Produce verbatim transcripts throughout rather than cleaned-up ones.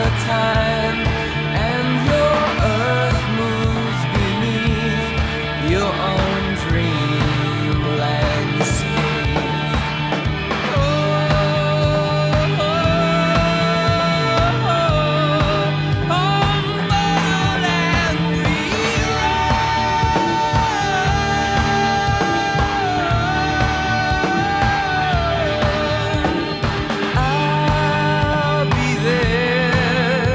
time, and your earth moves beneath your own dream landscape. Oh, on board and we I'll be there,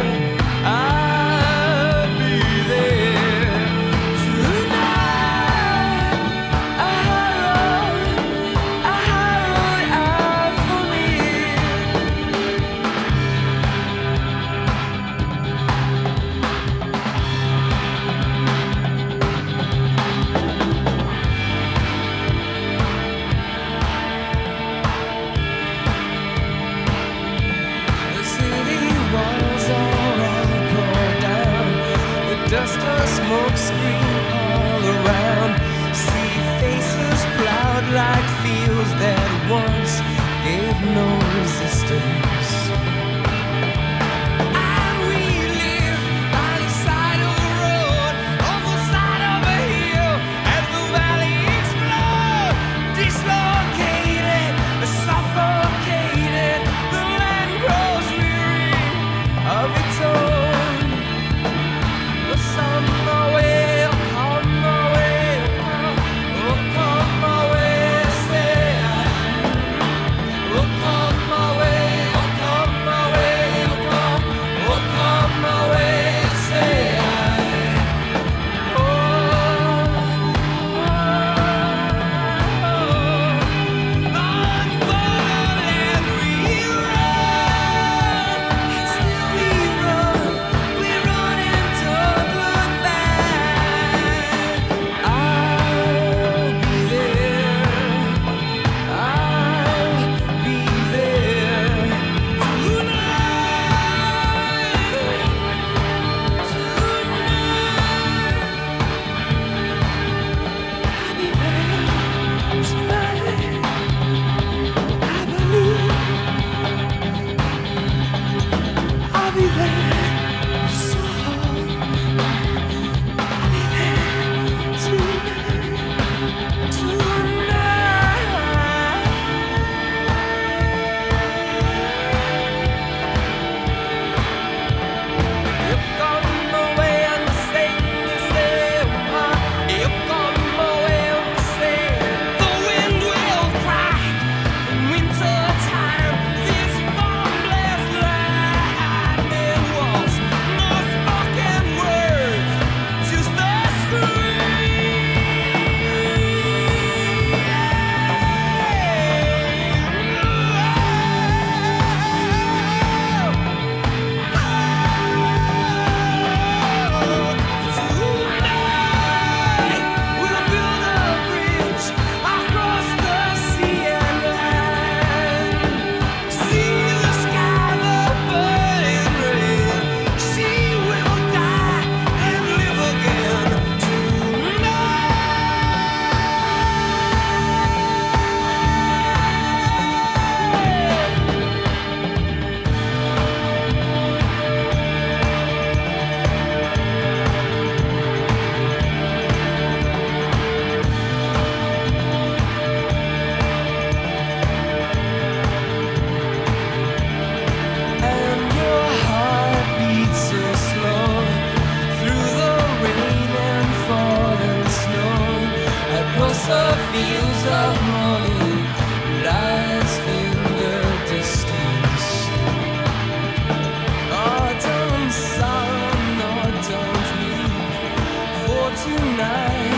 I'll be there tonight. I rode, I rode out for me. The city walls are all pulled down, the dust of smoke screen all around. See faces plowed like fields that once gave no resistance. And we live by the side of the road, on the side of a hill, as the valley explodes, dislocated, suffocated. The land grows weary of its own. The sun, my way, oh, come my way, oh, come, oh, come my way, say I. Oh, come my way, oh, come my way, oh, come, oh, come my way, say I. Oh, on board and we run, still we run, we run and don't look back. I'll be there, I'll be there tonight, tonight. I'll be there tonight, I believe I'll be there, so I'll be there tonight, tonight. You come my way and the same you say, uh, you come my way and the same. The wind will cry in winter time. This bomb-blast lightning was no spoken words, just a Tonight we'll build a bridge across the sea and land. See the sky, the burning rain. She will die and live again and your heart beats so slow through the rain and falling snow. Across the fields of morning lies in the distance. Oh, don't sorrow, no, don't weep, for tonight